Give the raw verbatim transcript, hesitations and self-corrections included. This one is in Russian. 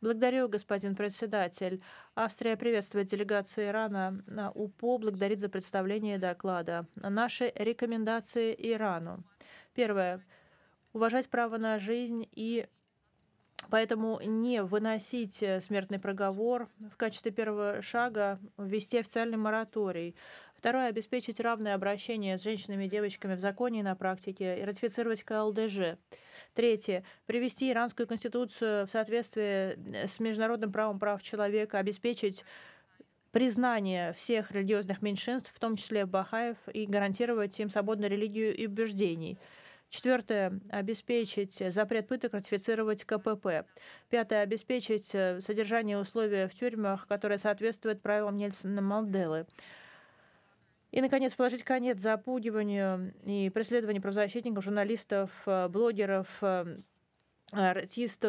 Благодарю, господин председатель. Австрия приветствует делегацию Ирана на УПО, благодарит за представление доклада. Наши рекомендации Ирану. Первое. Уважать право на жизнь и поэтому не выносить э, смертный приговор. В качестве первого шага ввести официальный мораторий. Второе. Обеспечить равное обращение с женщинами и девочками в законе и на практике и ратифицировать ка эл дэ жэ. Третье. Привести иранскую конституцию в соответствие э, с международным правом прав человека, обеспечить признание всех религиозных меньшинств, в том числе бахаев, и гарантировать им свободную религию и убеждений. Четвертое. Обеспечить запрет пыток, ратифицировать ка пэ пэ. Пятое. Обеспечить э, содержание и условия в тюрьмах, которые соответствуют правилам Нельсона Манделы. И, наконец, положить конец запугиванию и преследованию правозащитников, журналистов, э, блогеров, э, артистов,